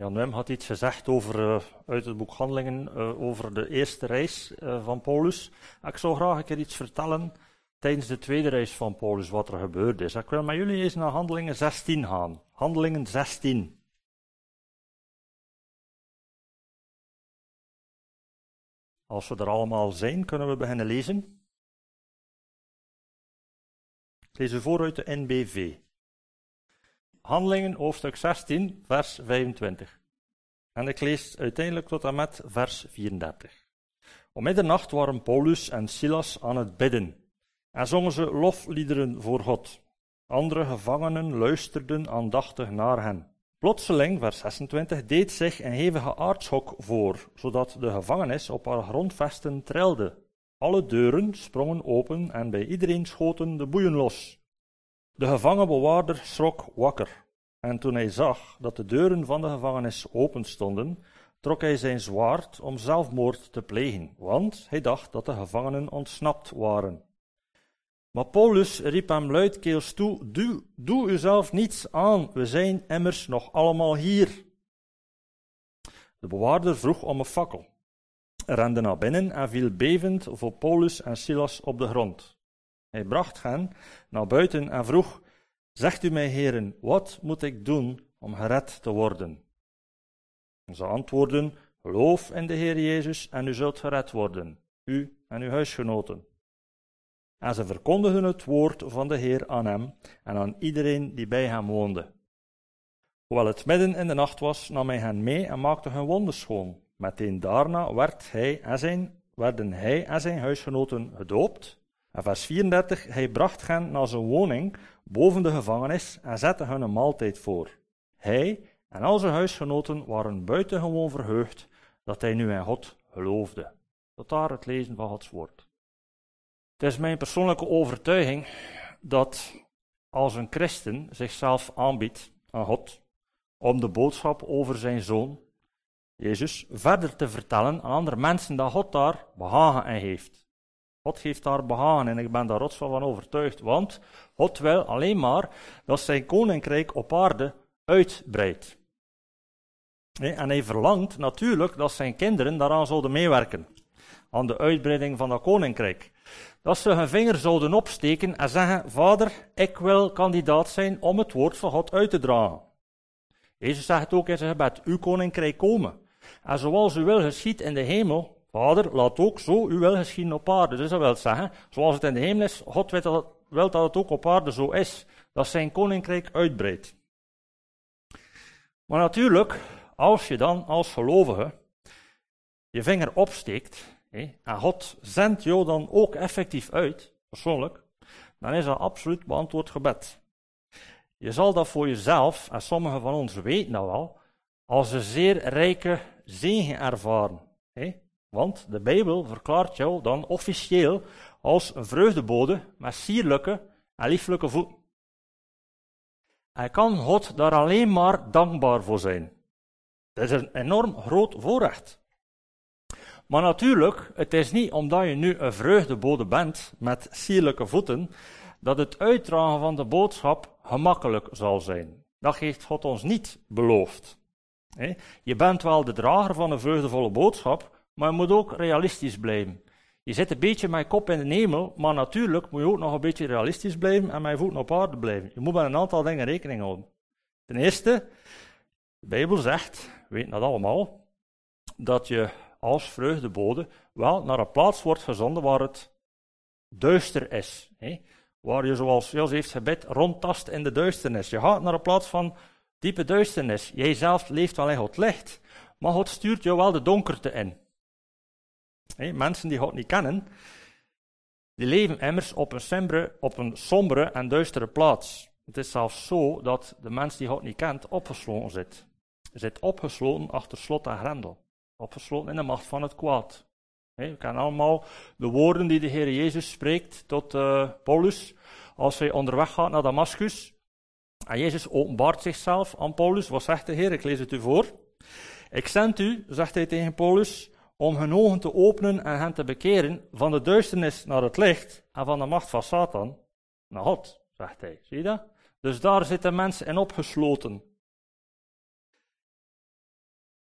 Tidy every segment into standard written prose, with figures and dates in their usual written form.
Jan Wim had iets gezegd over, uit het boek Handelingen over de eerste reis van Paulus. Ik zou graag een keer iets vertellen tijdens de tweede reis van Paulus, wat er gebeurd is. Ik wil met jullie eens naar Handelingen 16 gaan. Handelingen 16. Als we er allemaal zijn, kunnen we beginnen lezen. Ik lees u voor uit de NBV. Handelingen, hoofdstuk 16, vers 25. En ik lees uiteindelijk tot en met vers 34. Om middernacht waren Paulus en Silas aan het bidden en zongen ze lofliederen voor God. Andere gevangenen luisterden aandachtig naar hen. Plotseling, vers 26, deed zich een hevige aardschok voor, zodat de gevangenis op haar grondvesten trilde. Alle deuren sprongen open en bij iedereen schoten de boeien los. De gevangenbewaarder schrok wakker, en toen hij zag dat de deuren van de gevangenis open stonden, trok hij zijn zwaard om zelfmoord te plegen, want hij dacht dat de gevangenen ontsnapt waren. Maar Paulus riep hem luidkeels toe, doe uzelf niets aan, we zijn immers nog allemaal hier. De bewaarder vroeg om een fakkel, rende naar binnen en viel bevend voor Paulus en Silas op de grond. Hij bracht hen naar buiten en vroeg, zegt u mij, heren, wat moet ik doen om gered te worden? En ze antwoordden, geloof in de Heer Jezus en u zult gered worden, u en uw huisgenoten. En ze verkondigden het woord van de Heer aan hem en aan iedereen die bij hem woonde. Hoewel het midden in de nacht was, nam hij hen mee en maakte hun wonden schoon. Meteen daarna werden hij en zijn huisgenoten gedoopt. En vers 34, hij bracht hen naar zijn woning boven de gevangenis en zette hun een maaltijd voor. Hij en al zijn huisgenoten waren buitengewoon verheugd dat hij nu in God geloofde. Tot daar het lezen van Gods woord. Het is mijn persoonlijke overtuiging dat als een christen zichzelf aanbiedt aan God om de boodschap over zijn Zoon, Jezus, verder te vertellen aan andere mensen, dat God daar behagen in heeft. God geeft daar behagen en ik ben daar rotsvol van overtuigd, want God wil alleen maar dat zijn koninkrijk op aarde uitbreidt. En hij verlangt natuurlijk dat zijn kinderen daaraan zouden meewerken, aan de uitbreiding van dat koninkrijk. Dat ze hun vinger zouden opsteken en zeggen, Vader, ik wil kandidaat zijn om het woord van God uit te dragen. Jezus zegt ook in zijn gebed, uw koninkrijk komen. En zoals uw wil geschiet in de hemel, Vader, laat ook zo uw wil geschieden op aarde. Dus dat wil zeggen, zoals het in de hemel is, God wil dat het ook op aarde zo is. Dat zijn koninkrijk uitbreidt. Maar natuurlijk, als je dan als gelovige je vinger opsteekt, en God zendt jou dan ook effectief uit, persoonlijk, dan is dat absoluut beantwoord gebed. Je zal dat voor jezelf, en sommigen van ons weten dat wel, als een zeer rijke zegen ervaren. Want de Bijbel verklaart jou dan officieel als een vreugdebode met sierlijke en lieflijke voeten. En kan God daar alleen maar dankbaar voor zijn. Dat is een enorm groot voorrecht. Maar natuurlijk, het is niet omdat je nu een vreugdebode bent met sierlijke voeten, dat het uitdragen van de boodschap gemakkelijk zal zijn. Dat heeft God ons niet beloofd. Je bent wel de drager van een vreugdevolle boodschap, maar je moet ook realistisch blijven. Je zit een beetje met je kop in de hemel, maar natuurlijk moet je ook nog een beetje realistisch blijven en met je voeten op aarde blijven. Je moet met een aantal dingen rekening houden. Ten eerste, de Bijbel zegt, we weten dat allemaal, dat je als vreugdebode wel naar een plaats wordt gezonden waar het duister is. Waar je, zoals Jos heeft gebed, rondtast in de duisternis. Je gaat naar een plaats van diepe duisternis. Jij zelf leeft wel in God licht, maar God stuurt jou wel de donkerte in. Mensen die God niet kennen, die leven immers op een sombere en duistere plaats. Het is zelfs zo dat de mens die God niet kent opgesloten zit. Hij zit opgesloten achter slot en grendel. Opgesloten in de macht van het kwaad. We kennen allemaal de woorden die de Heer Jezus spreekt tot Paulus als hij onderweg gaat naar Damascus. En Jezus openbaart zichzelf aan Paulus. Wat zegt de Heer? Ik lees het u voor. Ik zend u, zegt hij tegen Paulus, om hun ogen te openen en hen te bekeren van de duisternis naar het licht en van de macht van Satan naar God, zegt hij. Zie je dat? Dus daar zitten mensen in opgesloten.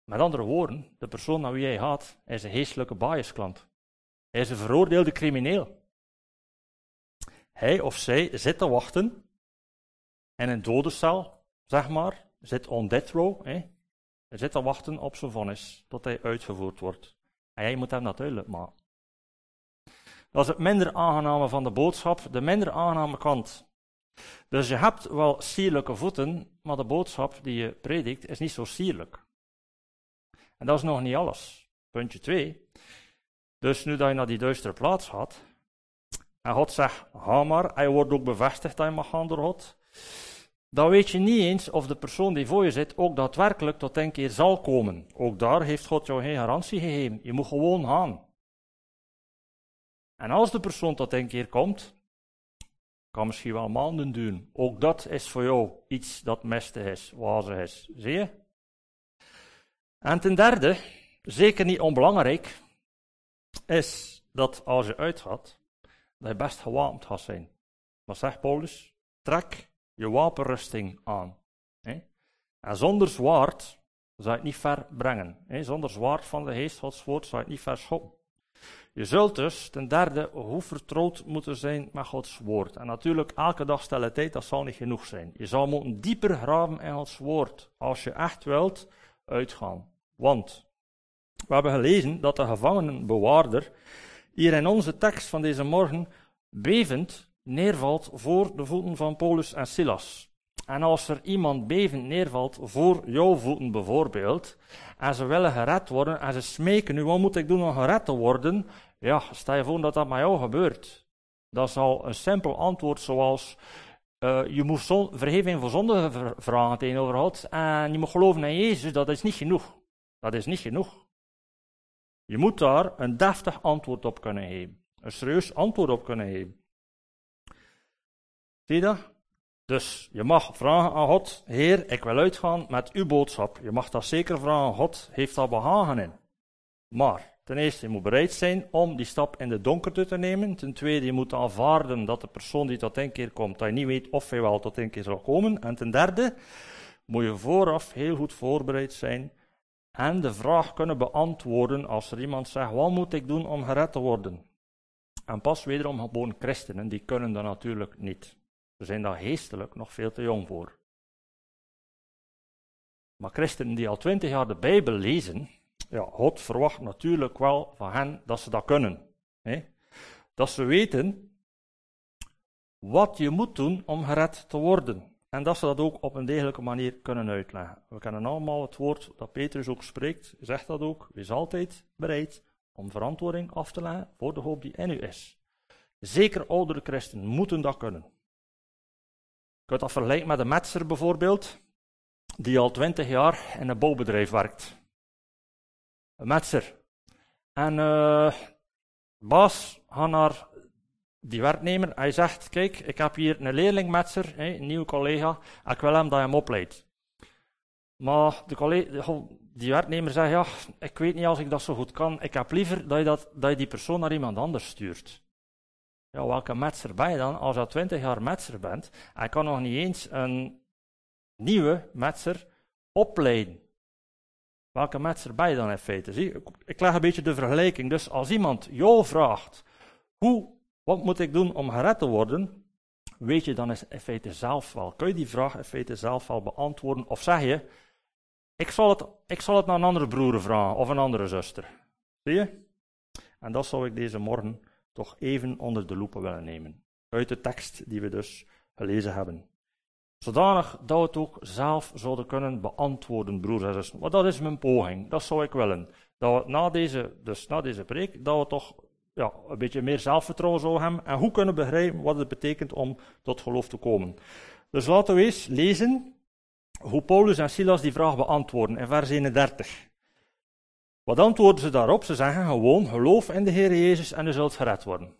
Met andere woorden, de persoon naar wie hij gaat, is een geestelijke biasklant. Hij is een veroordeelde crimineel. Hij of zij zit te wachten in een dodencel, zeg maar, zit on death row. Hij zit te wachten op zijn vonnis, tot hij uitgevoerd wordt. En jij moet hem dat duidelijk maken. Dat is het minder aangename van de boodschap, de minder aangename kant. Dus je hebt wel sierlijke voeten, maar de boodschap die je predikt is niet zo sierlijk. En dat is nog niet alles. Puntje 2. Dus nu dat je naar die duistere plaats gaat, en God zegt, ga maar, hij wordt ook bevestigd dat je mag gaan door God, dan weet je niet eens of de persoon die voor je zit ook daadwerkelijk tot een keer zal komen. Ook daar heeft God jou geen garantie gegeven. Je moet gewoon gaan. En als de persoon tot een keer komt, kan misschien wel maanden duren. Ook dat is voor jou iets dat mistig is, wazig is. Zie je? En ten derde, zeker niet onbelangrijk, is dat als je uitgaat, dat je best gewapend gaat zijn. Wat zegt Paulus? Trek je wapenrusting aan. En zonder zwaard zou je het niet ver brengen. Zonder zwaard van de geest, Gods woord, zou je het niet ver schoppen. Je zult dus, ten derde, hoe vertrouwd moeten zijn met Gods woord. En natuurlijk, elke dag stellen tijd, dat zal niet genoeg zijn. Je zal moeten dieper graven in Gods woord, als je echt wilt uitgaan. Want, we hebben gelezen dat de gevangenenbewaarder hier in onze tekst van deze morgen bevend neervalt voor de voeten van Paulus en Silas. En als er iemand bevend neervalt voor jouw voeten bijvoorbeeld, en ze willen gered worden, en ze smeken nu, wat moet ik doen om gered te worden? Ja, stel je voor dat dat met jou gebeurt. Dat zal een simpel antwoord zoals, je moet vergeving voor zonde vragen tegenover God, en je moet geloven in Jezus, dat is niet genoeg. Dat is niet genoeg. Je moet daar een deftig antwoord op kunnen geven. Een serieus antwoord op kunnen geven. Zie je dat? Dus je mag vragen aan God, Heer, ik wil uitgaan met uw boodschap. Je mag dat zeker vragen aan God, heeft daar behagen in. Maar, ten eerste, je moet bereid zijn om die stap in de donkerte te nemen. Ten tweede, je moet aanvaarden dat de persoon die tot een keer komt, dat je niet weet of hij wel tot een keer zal komen. En ten derde, moet je vooraf heel goed voorbereid zijn en de vraag kunnen beantwoorden als er iemand zegt, wat moet ik doen om gered te worden? En pas wederom gewoon christenen, die kunnen dat natuurlijk niet. Ze zijn daar geestelijk nog veel te jong voor. Maar christenen die al 20 jaar de Bijbel lezen, ja, God verwacht natuurlijk wel van hen dat ze dat kunnen. Dat ze weten wat je moet doen om gered te worden. En dat ze dat ook op een degelijke manier kunnen uitleggen. We kennen allemaal het woord dat Petrus ook spreekt, zegt dat ook. Wees altijd bereid om verantwoording af te leggen voor de hoop die in u is. Zeker oudere christenen moeten dat kunnen. Je kunt dat vergelijken met een metser bijvoorbeeld, die al 20 jaar in een bouwbedrijf werkt. Een metser. En baas gaat naar die werknemer, hij zegt, kijk, ik heb hier een leerlingmetser, een nieuwe collega, en ik wil hem dat hij hem opleidt. Maar die werknemer zegt, ja, ik weet niet als ik dat zo goed kan, ik heb liever dat je die persoon naar iemand anders stuurt. Ja, welke metser ben je dan als je al 20 jaar metser bent, en je kan nog niet eens een nieuwe metser opleiden? Welke metser ben je dan in feite? Zie, ik leg een beetje de vergelijking. Dus als iemand jou vraagt, wat moet ik doen om gered te worden? Weet je dan in feite zelf wel. Kun je die vraag in feite zelf wel beantwoorden? Of zeg je, ik zal het naar een andere broer vragen of een andere zuster. Zie je? En dat zou ik deze morgen toch even onder de loep willen nemen. Uit de tekst die we dus gelezen hebben. Zodanig dat we het ook zelf zouden kunnen beantwoorden, broers en zussen. Maar dat is mijn poging, dat zou ik willen. Dat we na deze preek, dat we toch een beetje meer zelfvertrouwen zouden hebben en goed kunnen begrijpen wat het betekent om tot geloof te komen. Dus laten we eens lezen hoe Paulus en Silas die vraag beantwoorden in vers 31. Wat antwoorden ze daarop? Ze zeggen gewoon, geloof in de Heer Jezus en je zult gered worden.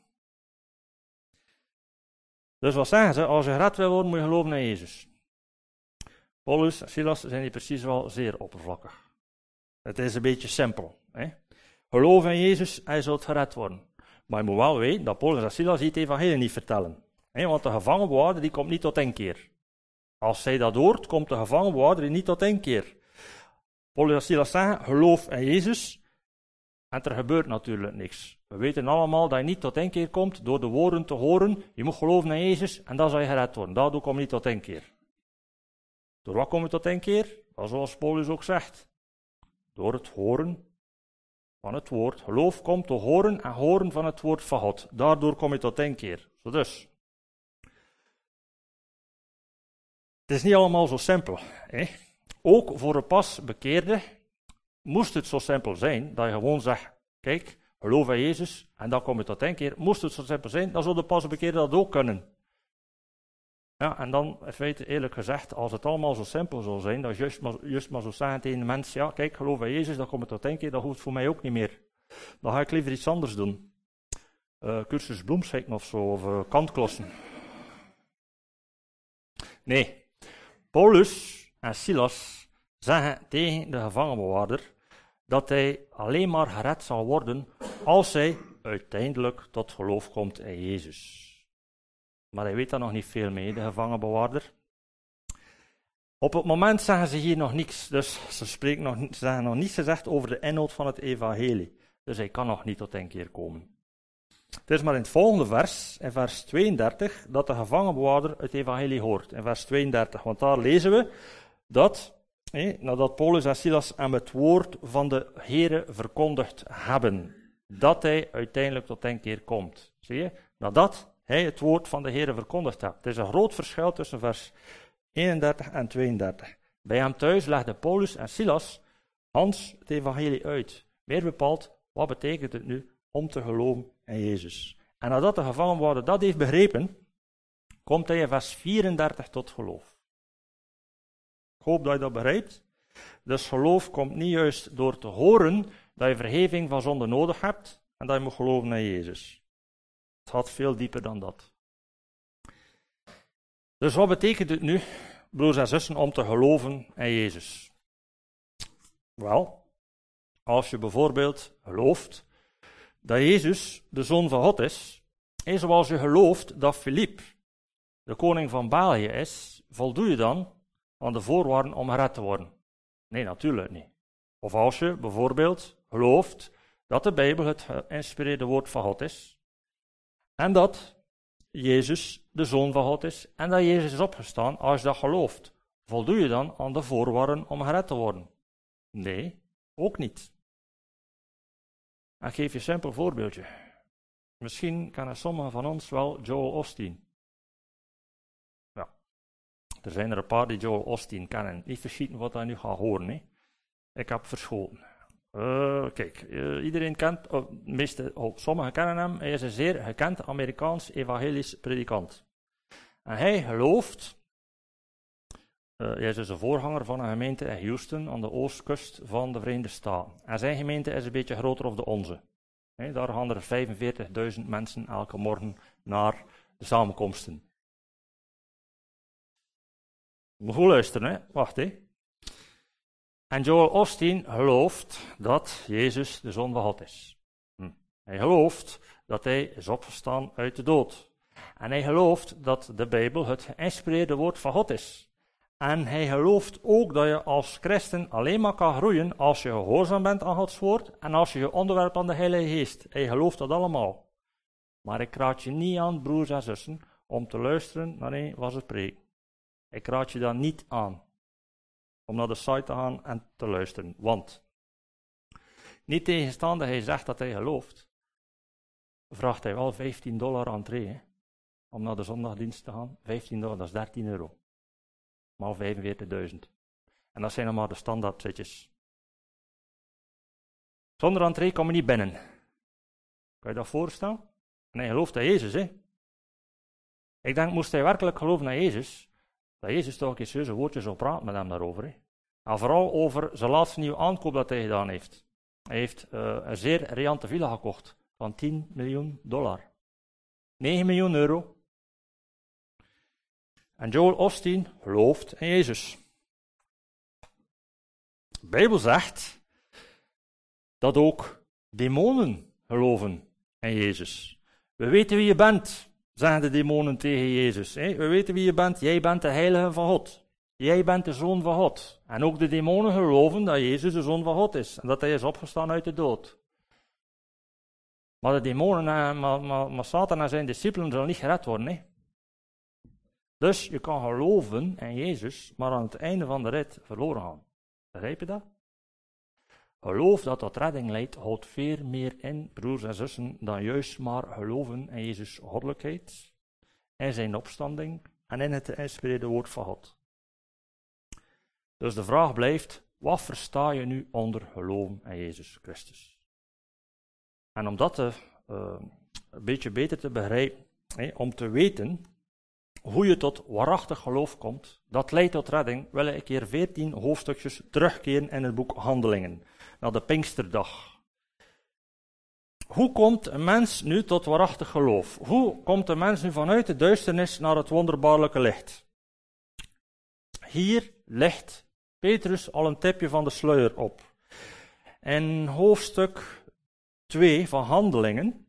Dus wat zeggen ze? Als je gered wil worden, moet je geloven in Jezus. Paulus en Silas zijn hier precies wel zeer oppervlakkig. Het is een beetje simpel. Geloof in Jezus en je zult gered worden. Maar je moet wel weten dat Paulus en Silas het evangelie niet vertellen. Want de gevangenbewaarder die komt niet tot één keer. Als zij dat hoort, komt de gevangenbewaarder niet tot één keer. Paulus en Silas zeggen, geloof in Jezus. En er gebeurt natuurlijk niks. We weten allemaal dat je niet tot inkeer komt door de woorden te horen. Je moet geloven in Jezus en dan zal je gered worden. Daardoor kom je niet tot inkeer. Door wat kom je tot inkeer? Dat zoals Paulus ook zegt. Door het horen van het woord. Geloof komt door horen en horen van het woord van God. Daardoor kom je tot inkeer. Zo dus. Het is niet allemaal zo simpel. Hè? Ook voor een pas bekeerde moest het zo simpel zijn dat je gewoon zegt, kijk, geloof in Jezus en dan kom je tot inkeer. Moest het zo simpel zijn, dan zou de pas bekeerde dat ook kunnen. Ja, en dan, in feite, eerlijk gezegd, als het allemaal zo simpel zou zijn, dat juist maar zo zeggen tegen de mensen, ja, kijk, geloof in Jezus, dan kom je tot inkeer, dat hoeft voor mij ook niet meer. Dan ga ik liever iets anders doen. Cursus bloemschikken of zo, of kantklossen. Nee. Paulus en Silas zeggen tegen de gevangenbewaarder dat hij alleen maar gered zal worden als hij uiteindelijk tot geloof komt in Jezus. Maar hij weet daar nog niet veel mee, de gevangenbewaarder. Op het moment zeggen ze hier nog niks, dus ze zeggen nog niets gezegd over de inhoud van het evangelie. Dus hij kan nog niet tot inkeer komen. Het is maar in het volgende vers, in vers 32, dat de gevangenbewaarder het evangelie hoort. In vers 32, want daar lezen we dat, nadat Paulus en Silas hem het woord van de Heere verkondigd hebben, dat hij uiteindelijk tot inkeer komt. Zie je? Nadat hij het woord van de Heere verkondigd heeft. Het is een groot verschil tussen vers 31 en 32. Bij hem thuis legden Paulus en Silas Hans het evangelie uit. Meer bepaald, wat betekent het nu om te geloven in Jezus? En nadat de gevangenbewaarder dat heeft begrepen, komt hij in vers 34 tot geloof. Ik hoop dat je dat begrijpt. Dus geloof komt niet juist door te horen dat je vergeving van zonde nodig hebt en dat je moet geloven in Jezus. Het gaat veel dieper dan dat. Dus wat betekent het nu, broers en zussen, om te geloven in Jezus? Wel, als je bijvoorbeeld gelooft dat Jezus de Zoon van God is, en zoals je gelooft dat Filip de koning van België is, voldoe je dan aan de voorwaarden om gered te worden? Nee, natuurlijk niet. Of als je bijvoorbeeld gelooft dat de Bijbel het geïnspireerde woord van God is, en dat Jezus de Zoon van God is, en dat Jezus is opgestaan, als je dat gelooft, voldoe je dan aan de voorwaarden om gered te worden? Nee, ook niet. Ik geef je een simpel voorbeeldje. Misschien kennen sommigen van ons wel Joel Osteen. Ja, er zijn er een paar die Joel Osteen kennen. Niet verschieten wat hij nu gaat horen. Hè. Ik heb verschoten. Kijk, iedereen kent, sommigen kennen hem. Hij is een zeer gekend Amerikaans evangelisch predikant. En hij gelooft, hij is dus een voorganger van een gemeente in Houston, aan de oostkust van de Verenigde Staten. En zijn gemeente is een beetje groter dan de onze. Daar gaan er 45.000 mensen elke morgen naar de samenkomsten. Moet goed luisteren, hè? Wacht, hè. En Joel Osteen gelooft dat Jezus de Zoon van God is. Hij gelooft dat hij is opgestaan uit de dood. En hij gelooft dat de Bijbel het geïnspireerde woord van God is. En hij gelooft ook dat je als christen alleen maar kan groeien als je gehoorzaam bent aan Gods woord en als je je onderwerpt aan de Heilige Geest. Hij gelooft dat allemaal. Maar ik raad je niet aan, broers en zussen, om te luisteren naar een wat ze preken. Ik raad je dat niet aan om naar de site te gaan en te luisteren. Want, niet tegenstaande hij zegt dat hij gelooft, vraagt hij wel $15 entree, hè, om naar de zondagdienst te gaan. $15, dat is €13. Maar 45.000. En dat zijn nog maar de standaard zitjes. Zonder entree kom je niet binnen. Kan je dat voorstellen? En hij gelooft aan Jezus, hè. Ik denk, moest hij werkelijk geloven aan Jezus, dat Jezus toch een keer serieuze woordjes zou praten met hem daarover. Hè. En vooral over zijn laatste nieuwe aankoop dat hij gedaan heeft. Hij heeft een zeer riante villa gekocht van $10 miljoen. €9 miljoen. En Joel Osteen gelooft in Jezus. De Bijbel zegt dat ook demonen geloven in Jezus. We weten wie je bent, zeggen de demonen tegen Jezus. We weten wie je bent, jij bent de heilige van God. jij bent de Zoon van God. En ook de demonen geloven dat Jezus de Zoon van God is. En dat hij is opgestaan uit de dood. Maar de demonen, maar Satan en zijn discipelen zullen niet gered worden. Hè? Dus je kan geloven in Jezus, maar aan het einde van de rit verloren gaan. Begrijp je dat? Geloof dat tot redding leidt, houdt veel meer in, broers en zussen, dan juist maar geloven in Jezus' goddelijkheid, in zijn opstanding en in het geïnspireerde woord van God. Dus de vraag blijft, wat versta je nu onder geloven in Jezus Christus? En om dat een beetje beter te begrijpen, om te weten hoe je tot waarachtig geloof komt, dat leidt tot redding, wil ik hier 14 hoofdstukjes terugkeren in het boek Handelingen, naar de Pinksterdag. Hoe komt een mens nu tot waarachtig geloof? Hoe komt een mens nu vanuit de duisternis naar het wonderbaarlijke licht? Hier legt Petrus al een tipje van de sluier op. In hoofdstuk 2 van Handelingen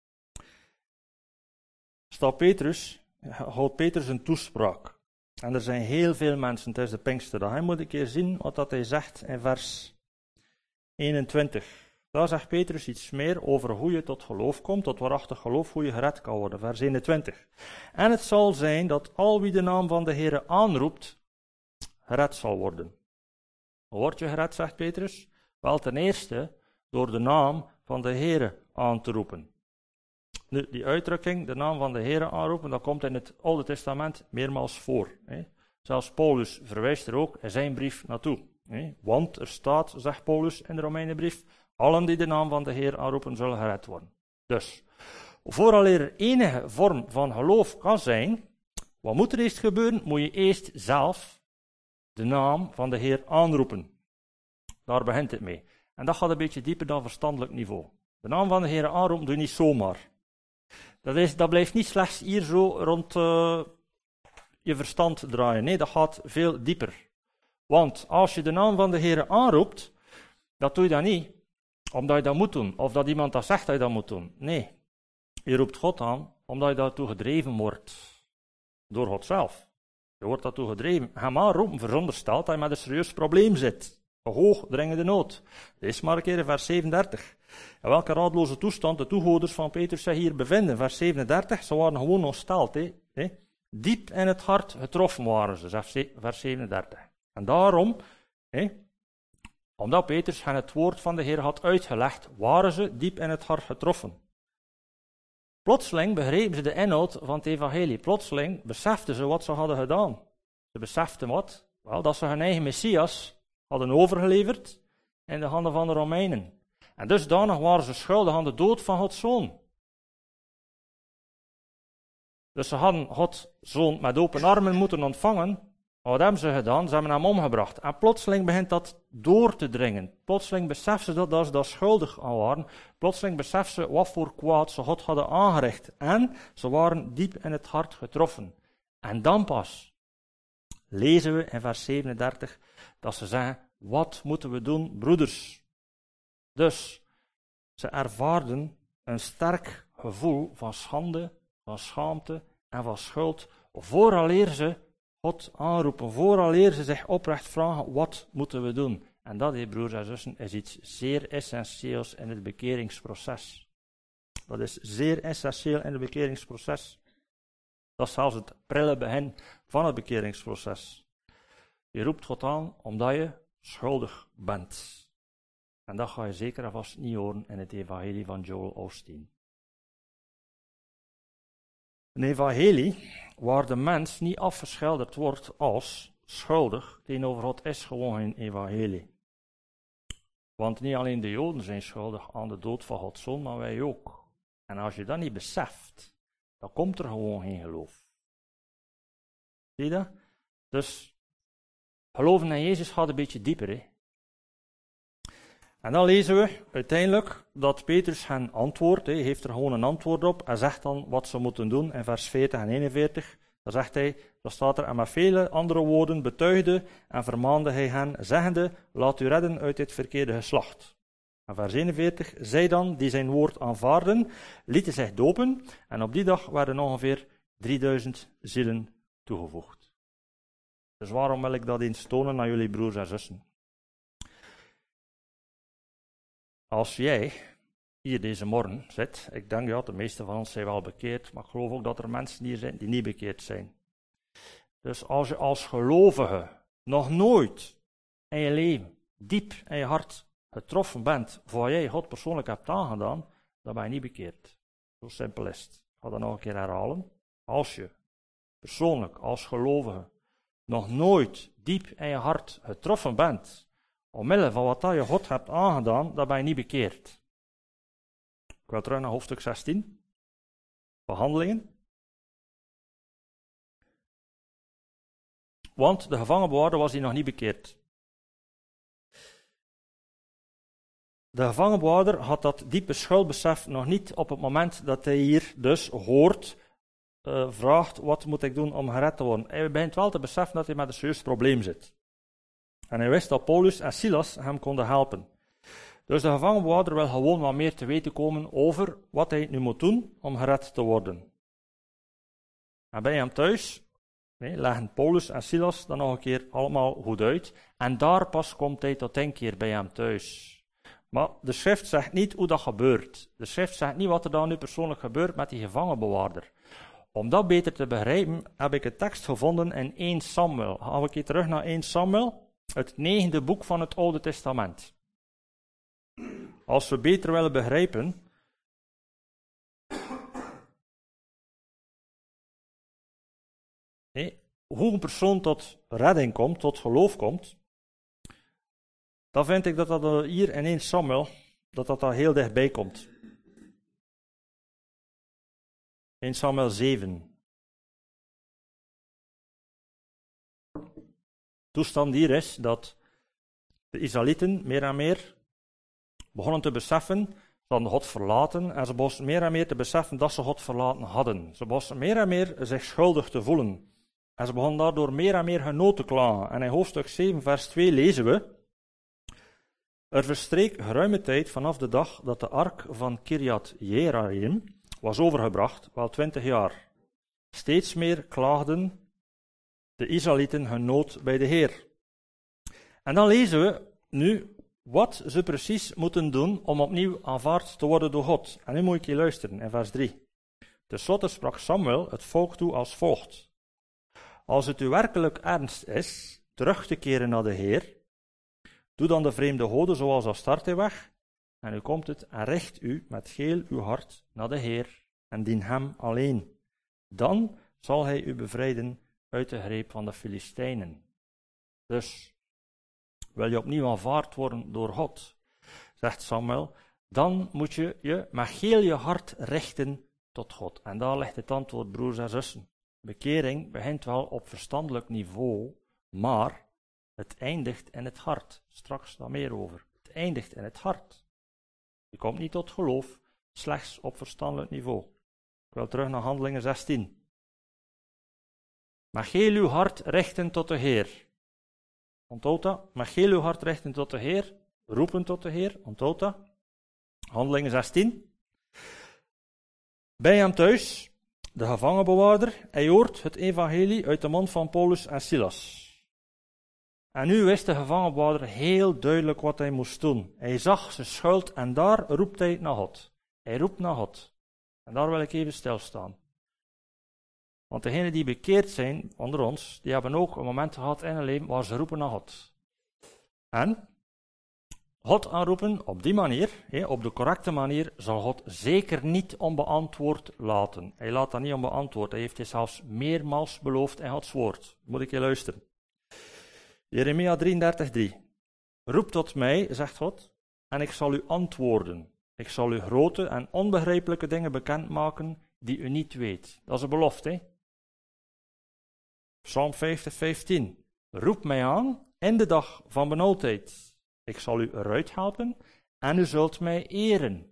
houdt Petrus een toespraak. En er zijn heel veel mensen tijdens de Pinksterdag. Hij moet een keer zien wat hij zegt in vers 21. Daar zegt Petrus iets meer over hoe je tot geloof komt, tot waarachtig geloof, hoe je gered kan worden. Vers 21. En het zal zijn dat al wie de naam van de Heere aanroept, gered zal worden. Hoe word je gered, zegt Petrus? Wel, ten eerste door de naam van de Heere aan te roepen. Nu, die uitdrukking, de naam van de Heere aanroepen, dat komt in het Oude Testament meermaals voor. Zelfs Paulus verwijst er ook in zijn brief naartoe. Want er staat, zegt Paulus in de Romeinenbrief, allen die de naam van de Heer aanroepen zullen gered worden. Dus, vooraleer er enige vorm van geloof kan zijn, wat moet er eerst gebeuren? Moet je eerst zelf de naam van de Heer aanroepen. Daar begint het mee. En dat gaat een beetje dieper dan verstandelijk niveau. De naam van de Heer aanroepen doe je niet zomaar. Dat blijft niet slechts hier zo rond je verstand draaien. Nee, dat gaat veel dieper. Want als je de naam van de Heer aanroept, dat doe je dan niet omdat je dat moet doen, of dat iemand dat zegt dat je dat moet doen. Nee, je roept God aan omdat je daartoe gedreven wordt. Door God zelf. Je wordt daartoe gedreven. Ga maar roepen, veronderstelt dat je met een serieus probleem zit. Een hoogdringende nood. Lees maar een keer in vers 37. In welke raadloze toestand de toehoorders van Petrus zich hier bevinden. Vers 37, ze waren gewoon ontsteld. Diep in het hart getroffen waren ze, zegt vers 37. En daarom, omdat Petrus hen het woord van de Heer had uitgelegd, waren ze diep in het hart getroffen. Plotseling begrepen ze de inhoud van het evangelie. Plotseling beseften ze wat ze hadden gedaan. Ze beseften wat? Wel, dat ze hun eigen Messias hadden overgeleverd in de handen van de Romeinen. En dusdanig waren ze schuldig aan de dood van Gods Zoon. Dus ze hadden Gods Zoon met open armen moeten ontvangen. Wat hebben ze gedaan? Ze hebben hem omgebracht. En plotseling begint dat door te dringen. Plotseling beseffen ze dat ze daar schuldig aan waren. Plotseling beseffen ze wat voor kwaad ze God hadden aangericht. En ze waren diep in het hart getroffen. En dan pas lezen we in vers 37 dat ze zeggen, wat moeten we doen, broeders? Dus ze ervaarden een sterk gevoel van schande, van schaamte en van schuld, vooraleer ze God aanroepen, vooraleer ze zich oprecht vragen, wat moeten we doen? En dat, broers en zussen, is iets zeer essentieels in het bekeringsproces. Dat is zeer essentieel in het bekeringsproces. Dat is zelfs het prille begin van het bekeringsproces. Je roept God aan omdat je schuldig bent. En dat ga je zeker en vast niet horen in het evangelie van Joel Osteen. Een evangelie waar de mens niet afgeschilderd wordt als schuldig tegenover God is gewoon geen evangelie. Want niet alleen de Joden zijn schuldig aan de dood van Gods Zoon, maar wij ook. En als je dat niet beseft, dan komt er gewoon geen geloof. Zie je dat? Dus geloven in Jezus gaat een beetje dieper. Hè? En dan lezen we uiteindelijk dat Petrus hen antwoordt. Hij heeft er gewoon een antwoord op en zegt dan wat ze moeten doen in vers 40 en 41. Dan zegt hij, dan staat er, en met vele andere woorden betuigde en vermaande hij hen, zeggende, laat u redden uit dit verkeerde geslacht. En vers 41, zij dan, die zijn woord aanvaarden, lieten zich dopen en op die dag werden ongeveer 3000 zielen toegevoegd. Dus waarom wil ik dat eens tonen aan jullie broers en zussen? Als jij hier deze morgen zit, ik denk ja, de meeste van ons zijn wel bekeerd, maar ik geloof ook dat er mensen hier zijn die niet bekeerd zijn. Dus als je als gelovige nog nooit in je leven, diep in je hart, getroffen bent voor wat jij God persoonlijk hebt aangedaan, dan ben je niet bekeerd. Zo simpel is het. Ik ga dat nog een keer herhalen. Als je persoonlijk, als gelovige, nog nooit diep in je hart getroffen bent, omwille van wat je God hebt aangedaan, dan ben je niet bekeerd. Ik wil terug naar hoofdstuk 16. Handelingen. Want de gevangenbewaarder was hier nog niet bekeerd. De gevangenbewaarder had dat diepe schuldbesef nog niet op het moment dat hij hier dus hoort, vraagt, wat moet ik doen om gered te worden? Hij begint wel te beseffen dat hij met een serieus probleem zit. En hij wist dat Paulus en Silas hem konden helpen. Dus de gevangenbewaarder wil gewoon wat meer te weten komen over wat hij nu moet doen om gered te worden. En bij hem thuis leggen Paulus en Silas dan nog een keer allemaal goed uit. En daar pas komt hij tot een keer bij hem thuis. Maar de schrift zegt niet hoe dat gebeurt. De schrift zegt niet wat er dan nu persoonlijk gebeurt met die gevangenbewaarder. Om dat beter te begrijpen, heb ik een tekst gevonden in 1 Samuel. Gaan we een keer terug naar 1 Samuel, het 9e boek van het Oude Testament. Als we beter willen begrijpen hoe een persoon tot redding komt, tot geloof komt, dan vind ik dat dat hier in 1 Samuel, dat heel dichtbij komt. 1 Samuel 7. Toestand hier is dat de Israëlieten meer en meer begonnen te beseffen, ze hadden God verlaten en ze begonnen meer en meer te beseffen dat ze God verlaten hadden. Ze begonnen meer en meer zich schuldig te voelen. En ze begonnen daardoor meer en meer hun nood te klagen. En in hoofdstuk 7 vers 2 lezen we: er verstreek geruime tijd vanaf de dag dat de ark van Kirjat Jearim was overgebracht, wel 20 jaar. Steeds meer klaagden de Israëlieten hun nood bij de Heer. En dan lezen we nu wat ze precies moeten doen om opnieuw aanvaard te worden door God. En nu moet ik je luisteren in vers 3. Ten slotte sprak Samuel het volk toe als volgt: als het u werkelijk ernst is terug te keren naar de Heer, doe dan de vreemde goden zoals Astarte weg, en u komt het en richt u met heel uw hart naar de Heer en dien hem alleen. Dan zal hij u bevrijden uit de greep van de Filistijnen. Dus, wil je opnieuw aanvaard worden door God, zegt Samuel, dan moet je je met heel je hart richten tot God. En daar ligt het antwoord, broers en zussen. Bekering begint wel op verstandelijk niveau, maar het eindigt in het hart. Straks daar meer over. Het eindigt in het hart. Je komt niet tot geloof, slechts op verstandelijk niveau. Ik wil terug naar Handelingen 16. Met heel uw hart richten tot de Heer. Onthoud dat? Met heel uw hart richten tot de Heer. Roepen tot de Heer. Onthoud dat? Handelingen 16. Bij hem thuis, de gevangenbewaarder, hij hoort het evangelie uit de mond van Paulus en Silas. En nu wist de gevangenbewaarder heel duidelijk wat hij moest doen. Hij zag zijn schuld en daar roept hij naar God. Hij roept naar God. En daar wil ik even stilstaan. Want degenen die bekeerd zijn onder ons, die hebben ook een moment gehad in hun leven waar ze roepen naar God. En God aanroepen op die manier, op de correcte manier, zal God zeker niet onbeantwoord laten. Hij laat dat niet onbeantwoord. Hij heeft het zelfs meermaals beloofd in Gods woord. Moet ik je luisteren. Jeremia 33:3. Roep tot mij, zegt God, en ik zal u antwoorden. Ik zal u grote en onbegrijpelijke dingen bekendmaken die u niet weet. Dat is een belofte. Psalm 50:15. Roep mij aan in de dag van benauwdheid. Ik zal u eruit helpen en u zult mij eren.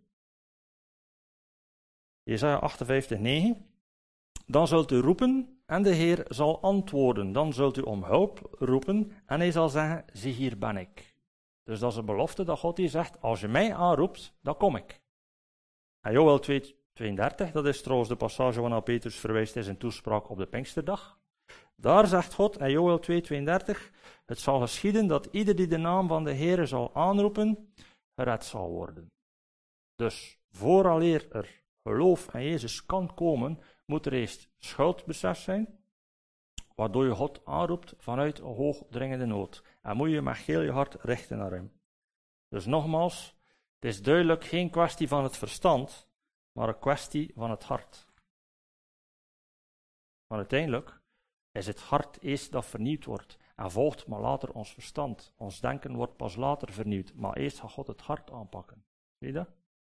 Jesaja 58:9. Dan zult u roepen en de Heer zal antwoorden. Dan zult u om hulp roepen en hij zal zeggen, zie hier ben ik. Dus dat is een belofte dat God hier zegt, als je mij aanroept, dan kom ik. En Joël 2:32, dat is trouwens de passage waarnaar Petrus verwijst in zijn toespraak op de Pinksterdag. Daar zegt God in Joël 2:32, het zal geschieden dat ieder die de naam van de Heere zal aanroepen, gered zal worden. Dus vooraleer er geloof in Jezus kan komen, moet er eerst schuldbesef zijn, waardoor je God aanroept vanuit een hoogdringende nood. En moet je met heel je hart richten naar hem. Dus nogmaals, het is duidelijk geen kwestie van het verstand, maar een kwestie van het hart. Maar uiteindelijk is het hart eerst dat vernieuwd wordt en volgt maar later ons verstand. Ons denken wordt pas later vernieuwd, maar eerst gaat God het hart aanpakken. Zie je dat?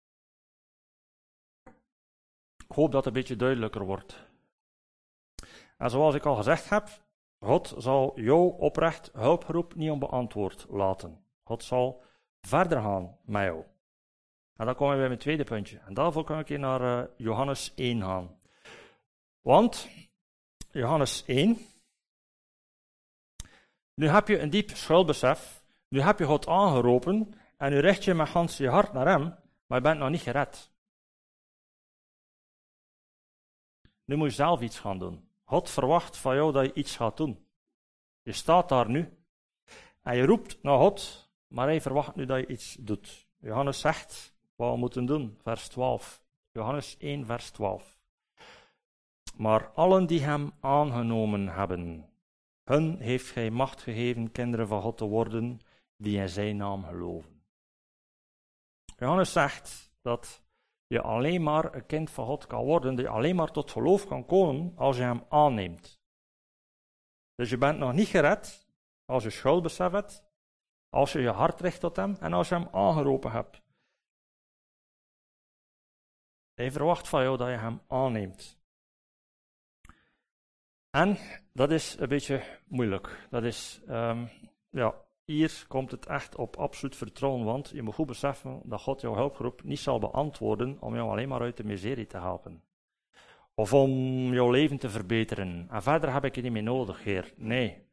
Ik hoop dat het een beetje duidelijker wordt. En zoals ik al gezegd heb, God zal jouw oprecht hulpgeroep niet onbeantwoord laten. God zal verder gaan met jou. En dan komen we bij mijn tweede puntje. En daarvoor kan ik hier naar Johannes 1 gaan. Want, Johannes 1, nu heb je een diep schuldbesef, nu heb je God aangeroepen en nu richt je met gans je hart naar hem, maar je bent nog niet gered. Nu moet je zelf iets gaan doen. God verwacht van jou dat je iets gaat doen. Je staat daar nu en je roept naar God, maar hij verwacht nu dat je iets doet. Johannes zegt wat we moeten doen, vers 12. Johannes 1, vers 12. Maar allen die hem aangenomen hebben, hun heeft hij macht gegeven kinderen van God te worden, die in zijn naam geloven. Johannes zegt dat je alleen maar een kind van God kan worden, dat je alleen maar tot geloof kan komen als je hem aanneemt. Dus je bent nog niet gered als je schuldbesef hebt, als je je hart richt tot hem en als je hem aangeroepen hebt. Hij verwacht van jou dat je hem aanneemt. En dat is een beetje moeilijk. Dat is, hier komt het echt op absoluut vertrouwen, want je moet goed beseffen dat God jouw hulpgeroep niet zal beantwoorden om jou alleen maar uit de miserie te helpen. Of om jouw leven te verbeteren. En verder heb ik je niet meer nodig, Heer. Nee.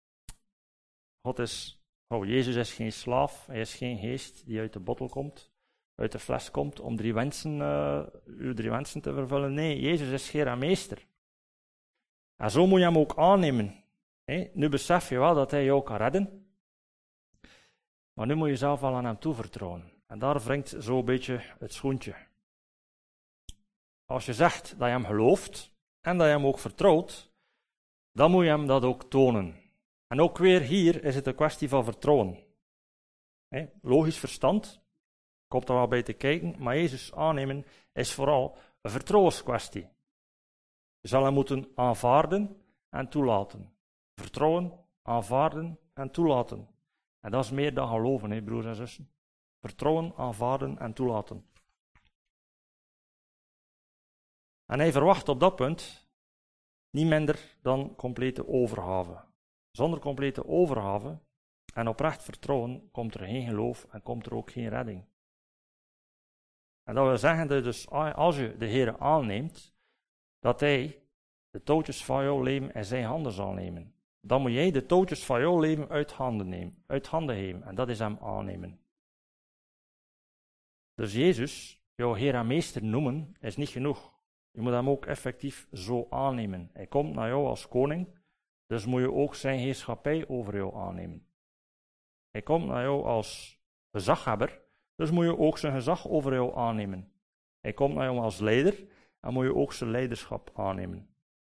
Jezus is geen slaaf, hij is geen geest die uit de bottel komt, uit de fles komt om uw 3 wensen te vervullen. Nee, Jezus is Heer en Meester. En zo moet je hem ook aannemen. Nu besef je wel dat hij jou kan redden. Maar nu moet je zelf wel aan hem toevertrouwen. En daar wringt zo een beetje het schoentje. Als je zegt dat je hem gelooft en dat je hem ook vertrouwt, dan moet je hem dat ook tonen. En ook weer hier is het een kwestie van vertrouwen. Logisch verstand, komt er wel bij te kijken, maar Jezus aannemen is vooral een vertrouwenskwestie. Je zal hem moeten aanvaarden en toelaten. Vertrouwen, aanvaarden en toelaten. En dat is meer dan geloven, broers en zussen. Vertrouwen, aanvaarden en toelaten. En hij verwacht op dat punt niet minder dan complete overgave. Zonder complete overgave en oprecht vertrouwen komt er geen geloof en komt er ook geen redding. En dat wil zeggen dat dus als je de Heer aanneemt, dat hij de touwtjes van jouw leven in zijn handen zal nemen. Dan moet jij de touwtjes van jouw leven uit handen geven. En dat is hem aannemen. Dus Jezus, jouw Heer en Meester noemen, is niet genoeg. Je moet hem ook effectief zo aannemen. Hij komt naar jou als koning, dus moet je ook zijn heerschappij over jou aannemen. Hij komt naar jou als gezaghebber, dus moet je ook zijn gezag over jou aannemen. Hij komt naar jou als leider, en moet je ook zijn leiderschap aannemen.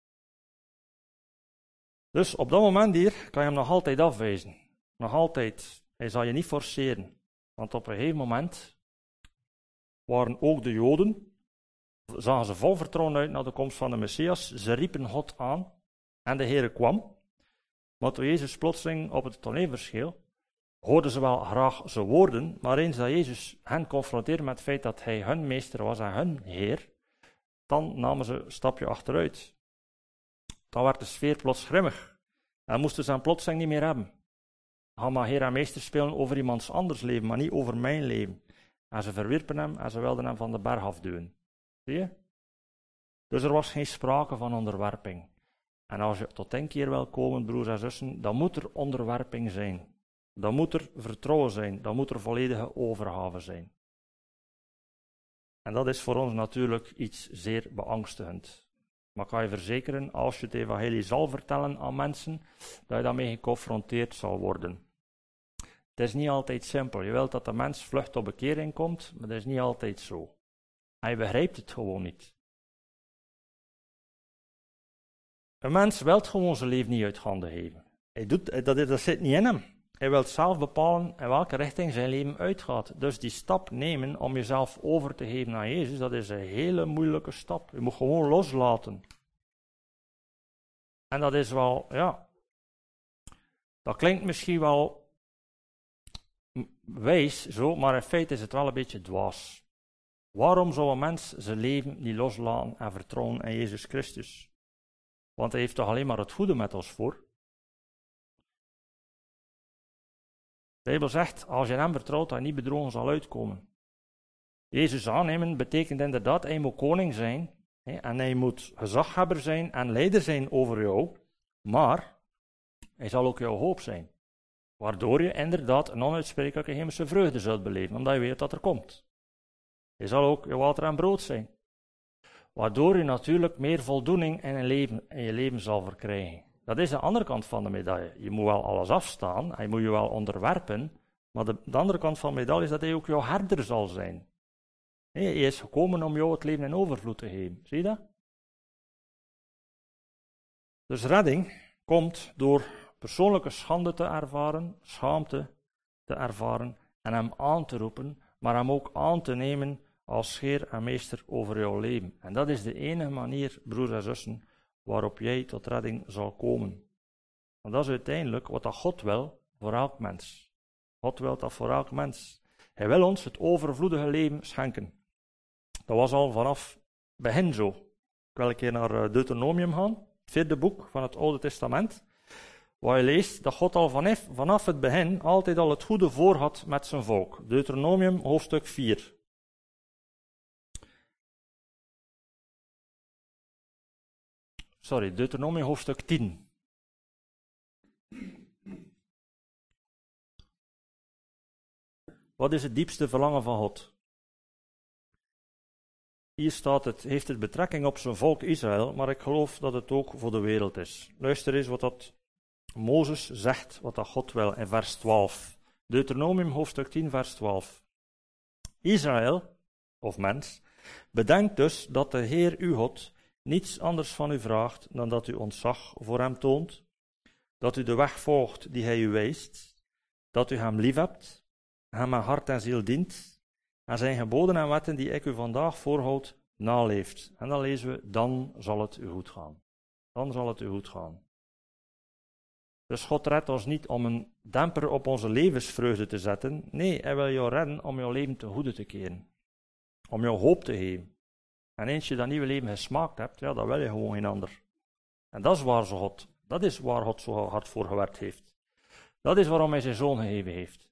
Dus op dat moment hier kan je hem nog altijd afwijzen. Nog altijd. Hij zal je niet forceren. Want op een gegeven moment waren ook de Joden, zagen ze vol vertrouwen uit naar de komst van de Messias. Ze riepen God aan en de Heere kwam. Maar toen Jezus plotseling op het toneel verscheen, hoorden ze wel graag zijn woorden, maar eens dat Jezus hen confronteerde met het feit dat hij hun meester was en hun Heer, dan namen ze een stapje achteruit. Dan werd de sfeer plots grimmig. En moesten ze hem plotseling niet meer hebben. Ga maar Heer en Meester spelen over iemands anders leven, maar niet over mijn leven. En ze verwierpen hem en ze wilden hem van de berg afduwen. Zie je? Dus er was geen sprake van onderwerping. En als je tot inkeer wil komen, broers en zussen, dan moet er onderwerping zijn. Dan moet er vertrouwen zijn. Dan moet er volledige overgave zijn. En dat is voor ons natuurlijk iets zeer beangstigend. Maar ik kan je verzekeren, als je het evangelie zal vertellen aan mensen, dat je daarmee geconfronteerd zal worden. Het is niet altijd simpel. Je wilt dat de mens vlug tot bekering komt, maar dat is niet altijd zo. Hij begrijpt het gewoon niet. Een mens wil gewoon zijn leven niet uit handen geven. Dat zit niet in hem. Hij wil zelf bepalen in welke richting zijn leven uitgaat. Dus die stap nemen om jezelf over te geven aan Jezus, dat is een hele moeilijke stap. Je moet gewoon loslaten. En dat is wel, ja, dat klinkt misschien wel wijs zo, maar in feite is het wel een beetje dwaas. Waarom zou een mens zijn leven niet loslaten en vertrouwen in Jezus Christus? Want hij heeft toch alleen maar het goede met ons voor? De Bijbel zegt, als je hem vertrouwt, dat je niet bedrogen zal uitkomen. Jezus aannemen betekent inderdaad, hij moet koning zijn, en hij moet gezaghebber zijn en leider zijn over jou, maar hij zal ook jouw hoop zijn. Waardoor je inderdaad een onuitsprekelijke hemelse vreugde zult beleven, omdat je weet dat er komt. Hij zal ook je water en brood zijn. Waardoor je natuurlijk meer voldoening in je leven zal verkrijgen. Dat is de andere kant van de medaille. Je moet wel alles afstaan, hij moet je wel onderwerpen, maar de andere kant van de medaille is dat hij ook jouw herder zal zijn. Hij is gekomen om jou het leven in overvloed te geven. Zie je dat? Dus redding komt door persoonlijke schande te ervaren, schaamte te ervaren en hem aan te roepen, maar hem ook aan te nemen als Heer en Meester over jouw leven. En dat is de enige manier, broers en zussen, waarop jij tot redding zal komen. Want dat is uiteindelijk wat dat God wil voor elk mens. God wil dat voor elk mens. Hij wil ons het overvloedige leven schenken. Dat was al vanaf begin zo. Ik wil een keer naar Deuteronomium gaan, het 4e boek van het Oude Testament, waar je leest dat God al vanaf het begin altijd al het goede voor had met zijn volk. Deuteronomium hoofdstuk 4. Deuteronomium hoofdstuk 10. Wat is het diepste verlangen van God? Hier staat het, heeft het betrekking op zijn volk Israël, maar ik geloof dat het ook voor de wereld is. Luister eens wat dat Mozes zegt, wat dat God wil in vers 12. Deuteronomium hoofdstuk 10, vers 12. Israël, of mens, bedenk dus dat de Heer uw God niets anders van u vraagt dan dat u ontzag voor hem toont, dat u de weg volgt die hij u wijst, dat u hem liefhebt, hem met hart en ziel dient, en zijn geboden en wetten die ik u vandaag voorhoud, naleeft. En dan lezen we, dan zal het u goed gaan. Dan zal het u goed gaan. Dus God redt ons niet om een demper op onze levensvreugde te zetten. Nee, hij wil jou redden om jouw leven ten goede te keren. Om jou hoop te geven. En eens je dat nieuwe leven gesmaakt hebt, ja, dan wil je gewoon geen ander. En dat is waar God zo hard voor gewerkt heeft. Dat is waarom hij zijn zoon gegeven heeft.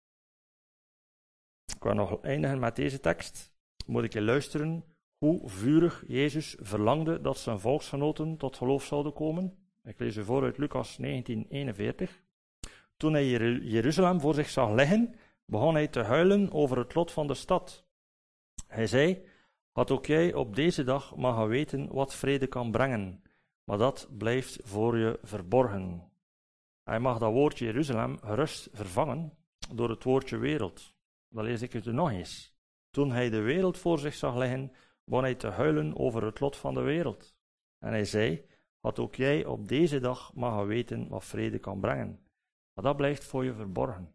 Ik wil nog eindigen met deze tekst. Moet ik je luisteren hoe vurig Jezus verlangde dat zijn volksgenoten tot geloof zouden komen. Ik lees u voor uit Lucas 19:41. Toen hij Jeruzalem voor zich zag liggen, begon hij te huilen over het lot van de stad. Hij zei, had ook jij op deze dag mogen weten wat vrede kan brengen, maar dat blijft voor je verborgen. Hij mag dat woordje Jeruzalem gerust vervangen door het woordje wereld. Dan lees ik het u nog eens. Toen hij de wereld voor zich zag liggen, begon hij te huilen over het lot van de wereld. En hij zei, had ook jij op deze dag mogen weten wat vrede kan brengen. Maar dat blijft voor je verborgen.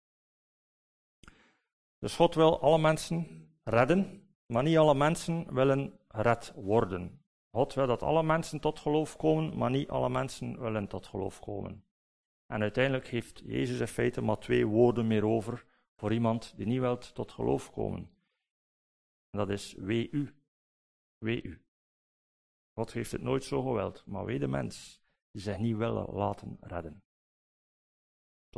Dus God wil alle mensen redden, maar niet alle mensen willen gered worden. God wil dat alle mensen tot geloof komen, maar niet alle mensen willen tot geloof komen. En uiteindelijk heeft Jezus in feite maar 2 woorden meer over voor iemand die niet wil tot geloof komen. En dat is wee u. Wee u. God heeft het nooit zo gewild, maar wee de mens die zich niet wil laten redden.